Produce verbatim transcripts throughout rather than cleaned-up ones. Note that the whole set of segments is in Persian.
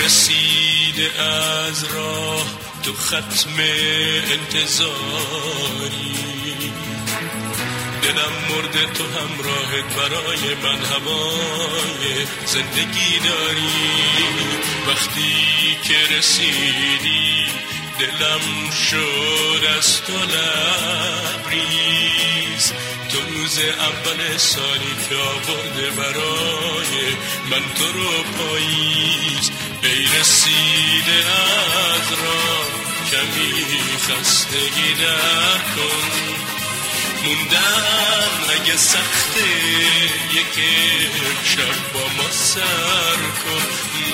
رسیده از راه تو ختم انتظاری، دلم مرده تو همراهت برای من هوای زندگی داری. وقتی که رسیدی دلم شد از تو لبریز، تو روز اول سالی که آورده برای من تو رو پاییز. ای رسیده از راه کمی خستگی در کن، موندن اگه سخته یک شب با ما سر کن.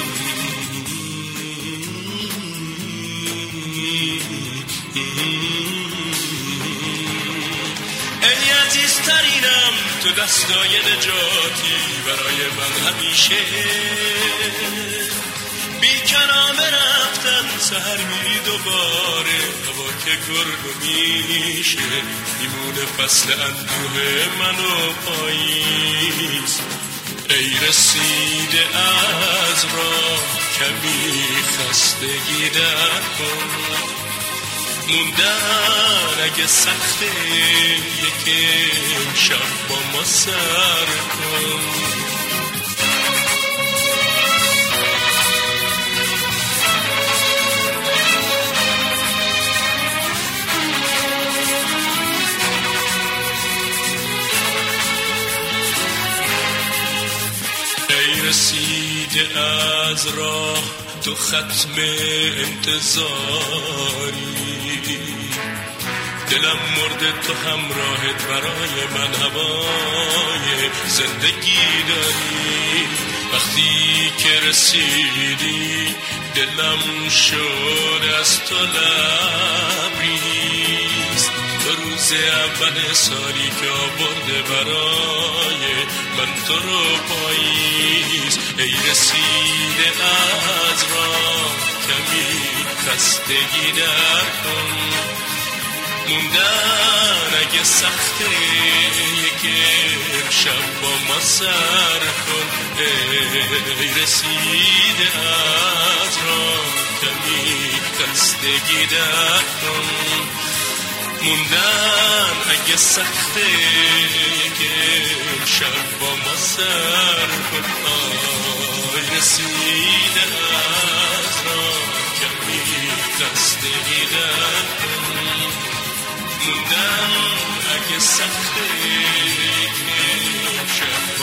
ای عزیزترینم تو دستای نجاتی برای من همیشه، بی کلام رفتن سهر میری دوباره، هوا که گرد و میشه میمونه فصل اندوه من و پاییز. ای رسیده از راه کمی خستگی در کن، موندن اگه سخته یکم شب با ما سر کن. رسیده از راه تو ختم انتظاری، دلم مرده تو همراهت برای من هوای زندگی داری. وقتی که رسیدی دلم شد از تو لبریز، تو روز اول سالی که آورده برای من تو رو پاییز. ای رسیده از راه کمی خستگی در کن، موندن اگه سخته یک شب با ما سر کن. ای رسیده از راه کمی خستگی در کن، موندن اگه سخته یک شب با ما سر کن. آی رسیده از راه کمی خستگی در کن، موندن اگه سخته یک شب